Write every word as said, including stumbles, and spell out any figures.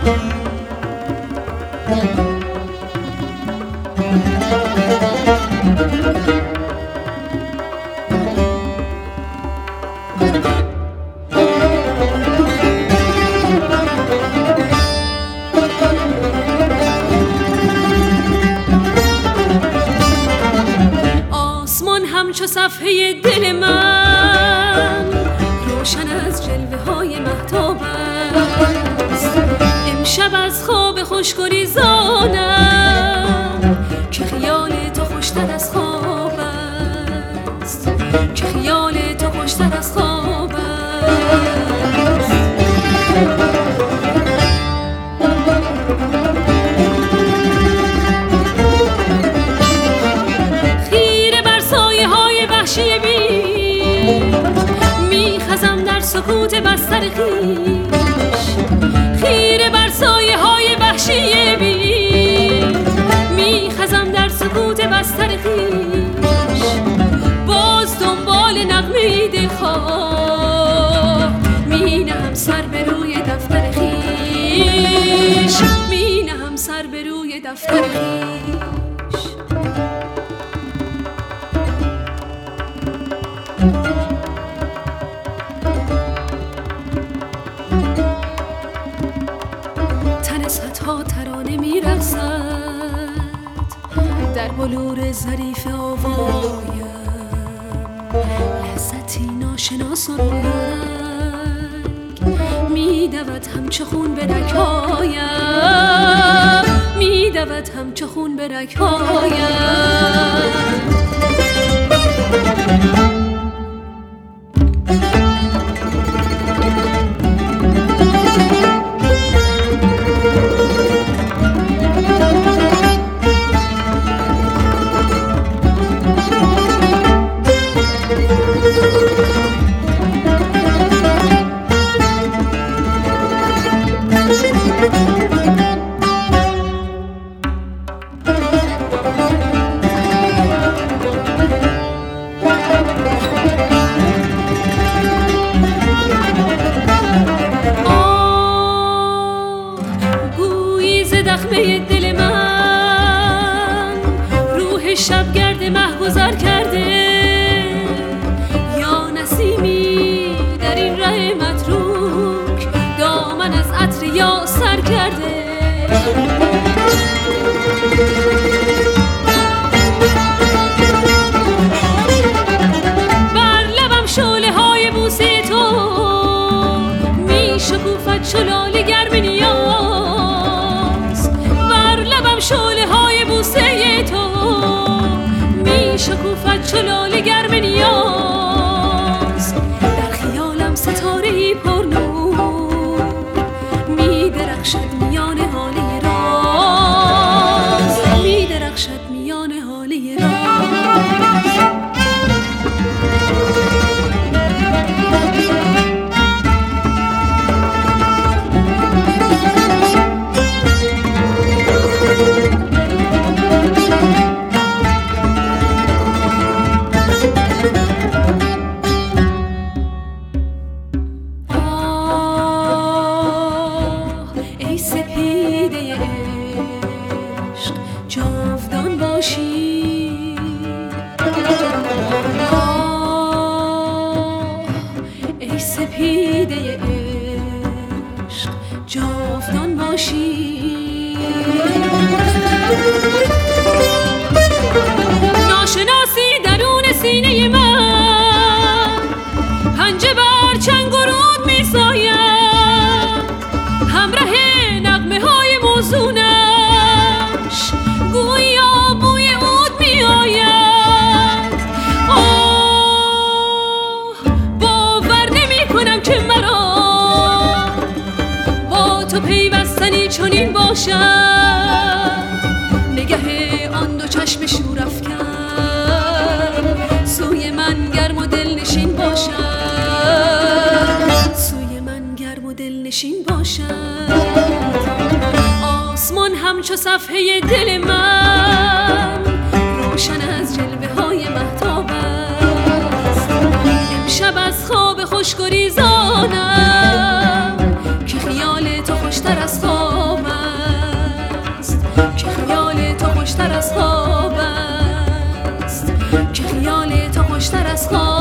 آسمان همچو صفحه دل من روشن از جلوه های مهتاب است. امشب از خواب خوش گریزانم که خیال تو خوشتر از خواب است، که خیال تو خوشتر از خواب است. خیره بر سایه های وحشی بید میخزم در سکوت بستر خویش. خیره بر سایه های وحشی بید میخزم در سکوت بستر خویش. باز دنبال نغمه دلخواه مینهم سر به روی دفتر خویش، مینهم سر به روی دفتر خویش. تن صدها ترانه می‌رقصد در بلور ظریف آوایم، لذتی ناشناس و رنگ می‌دود همچو خون به رگ‌هایم، می‌دود همچو خون به رگ‌هایم. زخمه دل من روح شبگرد مهگذر کرده، یا نسیمی در این ره متروک دامن از عطر یا سر کرده. بر لبم شعله های بوسه تو می شکوفد چو لاله گرم نیاز. بر لبم شعله های بوسه تو می شکوفد چو لاله گرم نیاز. در خیالم ستاره‌ای پر نور می درخشد میان حاله راز، می درخشد میان حاله راز. ای سپیده عشق جاودان باشی، آه ای سپیده عشق جاودان باشی. ناشناسی درون سینه من پنجه بر چنگ و رود می ساید، همراه نغمه های موزونش گویا بوی عود می آید. آه باور نمی کنم که مرا با تو پیوستنی چنین باشد. نگه آن دو چشم شورافکن سوی من گرم و دلنشین باشد، سوی من گرم و دلنشین باشد. آسمان همچو صفحه دل من روشن از جلوه های مهتاب است. امشب از خواب خوش گریزانم که خیال تو خوشتر از خواب خوشتر از خواب